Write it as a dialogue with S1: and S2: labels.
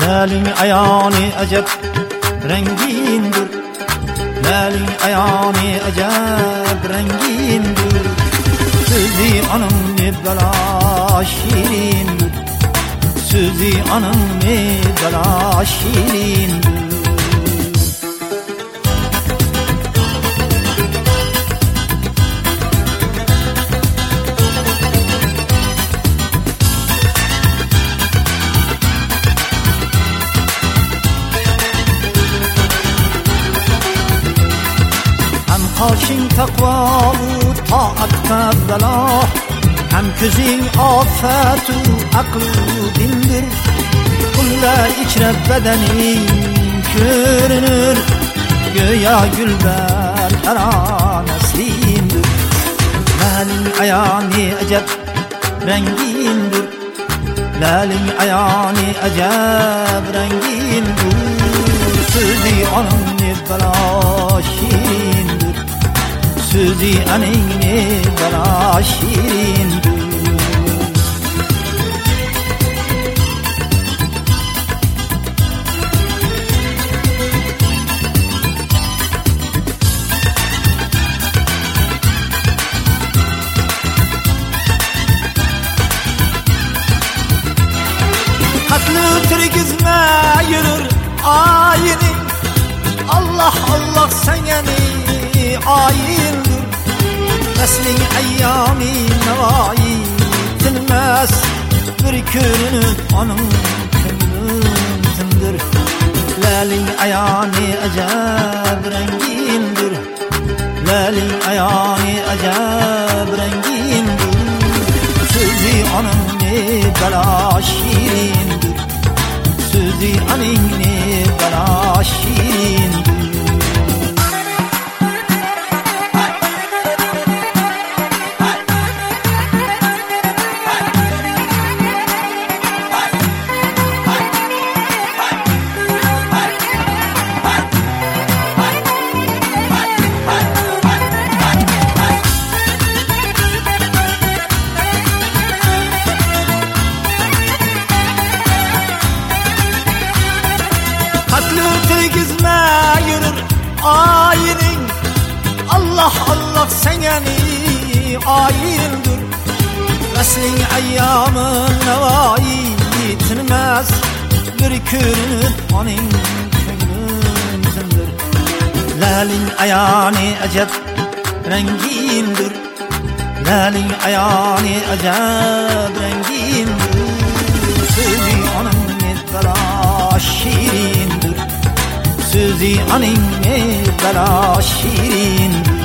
S1: Lalin ayağını acep rengindir. Lalin ayağını acep rengindir. Sözü anım ne bela şirindir. Sözü anım ne bela şirindir. Haşin takvalı taat bela, hem közün afetu aklı bindir. Kullar içre bedenin görünür, göya gülber teranesindir. Lalin ayağını acep rengindir. Lalin ayağını acep rengindir. Sözü anım ne bela şirindir. Sözü anın ne bela şirindir. Katlı tirgizme yürür ayinin. Allah Allah seni ayindir. Neslin eyyami nevai tinmez. Bir körünüp onun kınındır. Lalin ayağını acab rengindir. Lalin ayağını acab rengindir. Sözü onun ne bela şirindir. Sözü onun ne bela şirindir. Ayinin Allah Allah seni ayindir. Neslin eyyamın nevai yitinmez. Bir körünüp onun könlündendir. Lalin ayağını acep rengindir. Lalin ayağını acep rengindir. Sözü onun ne bela şirindir. Sözü anın ne bela şirindir.